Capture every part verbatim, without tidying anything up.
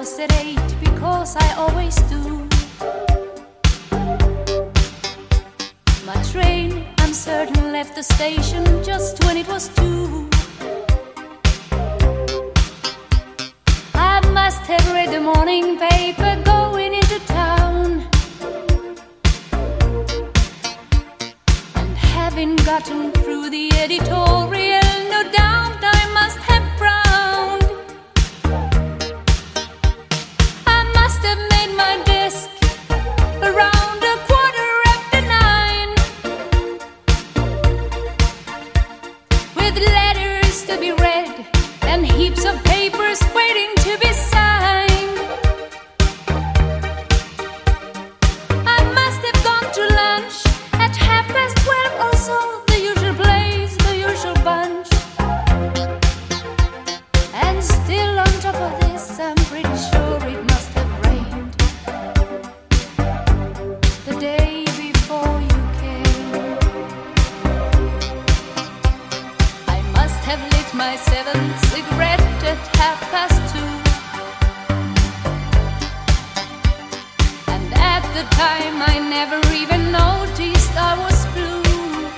was at eight because I always do. My train, I'm certain, left the station just when it was two. I must have read the morning paper going into town, and having gotten through the editorial, no doubt I must have frowned. I must have made my desk around a quarter after nine, with letters to be read and heaps of papers waiting to be signed. I must have gone to lunch at half past twelve or so, the usual place, the usual bunch. And still on top of this, I'm pretty sure it must have rained the day before you came. I must have lit my seventh cigarette at half past two, and at the time I never even noticed I was blue.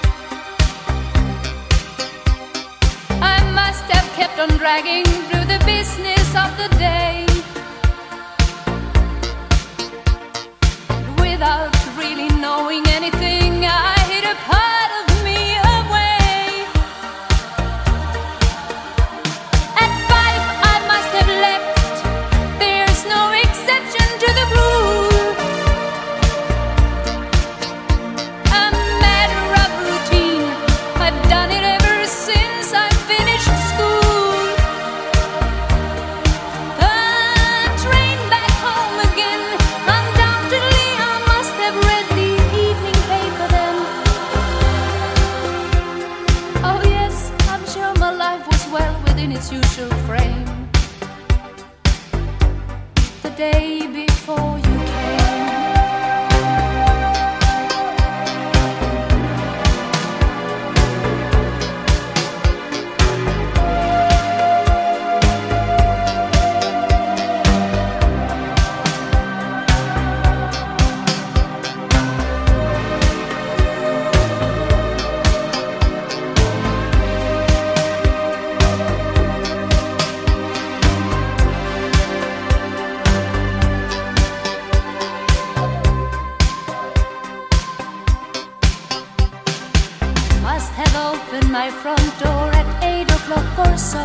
I must have kept on dragging through the business of the day, without really knowing anything, I hid a part of me away. At five I must have left, there's no exception to the rule. A matter of routine, I've done it ever since I finished school. A train back home again, undoubtedly I must have read the evening paper then. Oh yes, I'm sure my life was well within its usual frame the day before you came. Must have opened my front door at eight o'clock or so,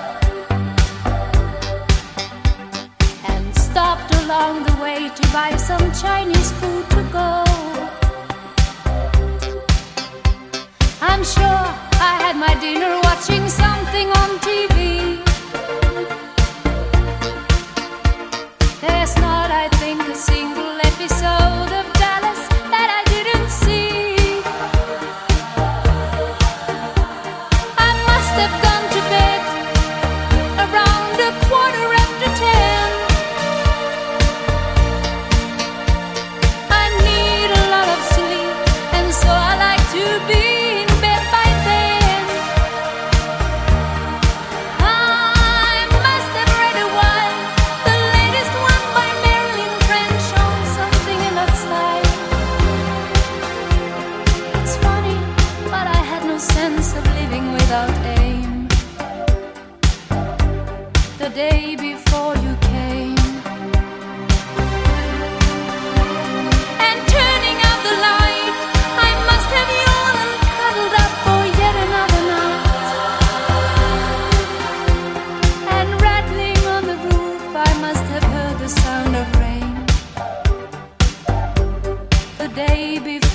and stopped along the way to buy some Chinese food to go. I'm sure I had my dinner watching something on T V. There's not, I think, a single episode of Dallas that I didn't see. I must have gone to bed around a quarter after ten. I need a lot of sleep, and so I like to be in bed by then. I must have read a while, the latest one by Marilyn French, on something in that style. It's funny, but I had no sense of living without aim the day before you came. And turning out the light, I must have yawned and cuddled up for yet another night. And rattling on the roof, I must have heard the sound of rain the day before